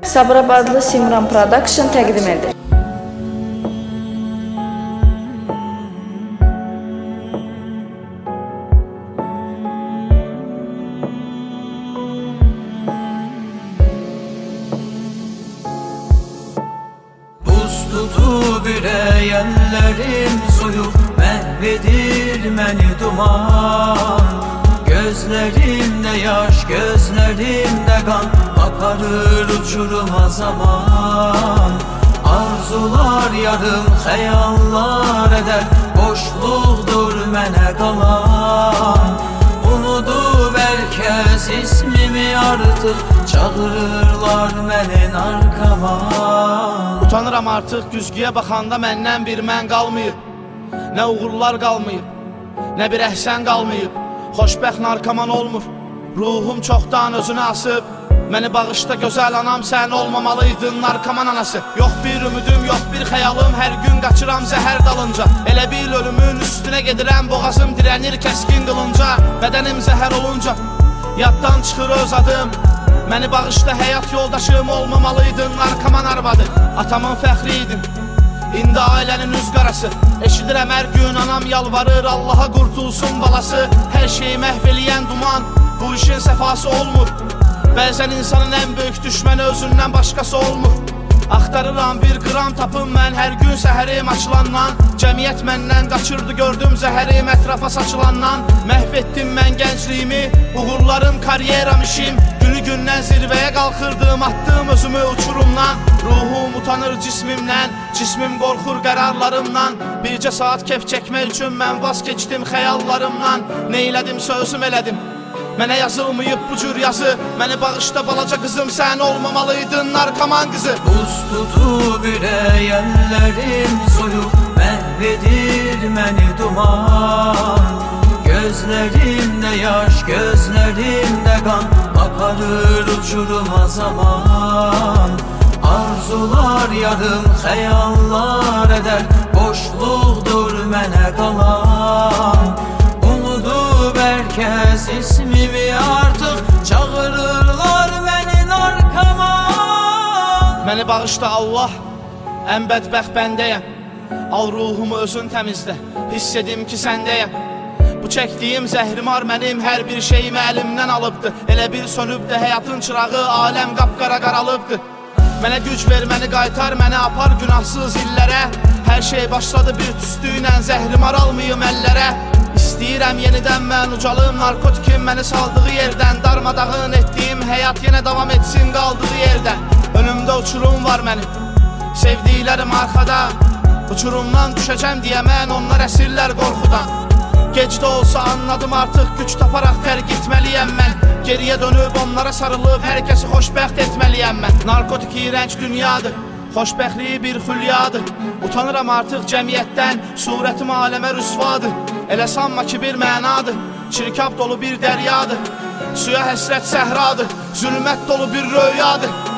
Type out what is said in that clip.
Sabirabadlı Simran Production təqdim edir. Buz tutup ürəyənlərim soyuq, məhvedir məni duman. Gözlerimde yaş, gözlerimde kan, aparır uçuruma zaman. Arzular yarım, xəyallar eder, boşluqdur mənə qalan. Unudub hər kəs ismimi artıq, çağırırlar mənin arkama. Utanıram artıq güzgüyə baxanda məndən bir mən qalmayıb. Nə uğurlar qalmayıb, nə bir əhsən qalmayıb. Xoşbəxt narkoman olmur, ruhum çoxdan özünü asıb. Məni bağışda gözəl anam, sən olmamalıydın narkoman anası. Yox bir ümidim, yox bir xəyalım, hər gün qaçıram zəhər dalınca. Elə bil ölümün üstünə gedirəm, boğazım dirənir kəskin qılınca. Bədənim zəhər olunca, yaddan çıxır öz adım. Məni bağışda həyat yoldaşım, olmamalıydın narkoman arvadı. Atamın fəxri idin, İndi ailənin üz qarası. Eşidirəm hər gün anam yalvarır, Allaha qurtulsun balası. Hər şeyi məhv eləyən duman, bu işin səfası olmur. Bəzən insanın ən böyük düşməni özündən başqası olmur. Axtarıram bir qram tapım mən hər gün səhərim açılandan. Cəmiyyət məndən qaçırdı, gördüm zəhərim ətrafa saçılandan. Məhv etdim mən gəncliyimi, uğurlarım, karyeram, işim. Günü gündən zirvəyə qalxırdım, attım özümü uçurumdan. Ruhum utanır cismimdən, cismim qorxur qərarlarımdan. Bircə saat kef çəkmək üçün mən vaz keçdim xəyallarımdan. Neylədim sözüm elədim, mənə yazılmayıb bu cür yazı. Məni bağışda balaca qızım, sən olmamalıydın narkoman qızı. Buz tutub ürəyənlərim soyuq, məhvedir məni duman. Gözlerimde yaş, gözlerimde kan, aparır uçuruma zaman. Arzular yarım, xəyallar eder, boşluqdur mənə qalan. Unudub hər kəs ismimi artıq, çağırırlar mənin arkama. Məni bağışda Allah, ən bədbəxt bəndəyəm. Al ruhumu özün təmizlə, hiss edim ki səndəyəm. Bu çəkdiyim zəhrimar mənim hər bir şeyimi əlimdən alıbdı. Elə bir sönübdə həyatın çırağı, aləm qapqara qaralıbdı. Mənə güc ver, məni qaytar, məni apar günahsız illərə. Hər şey başladı bir tüstüylə, zəhrimar almayım əllərə. İstəyirəm yenidən mən ucalım, narkotikim məni saldığı yerdən. Darmadağın etdiyim həyat yenə davam etsin qaldığı yerdən. Önümdə uçurum var mənim, sevdiklərim arxada. Uçurumdan düşəcəm deyə mən, onlar əsirlər qorxudan. Gec də olsa anladım artıq, güc taparaq tərk etməliyəm mən. Geriyə dönüb onlara sarılıb hər kəsi xoşbəxt etməliyəm mən. Narkotik iyrənc dünyadır, xoşbəxtliyi bir xülyadır. Utanıram artıq cəmiyyətdən, surətim aləmə rüsvadır. Elə sanma ki bir mənadır, çirkab dolu bir dəryadır. Suya həsrət səhradır, zülmət dolu bir röyadır.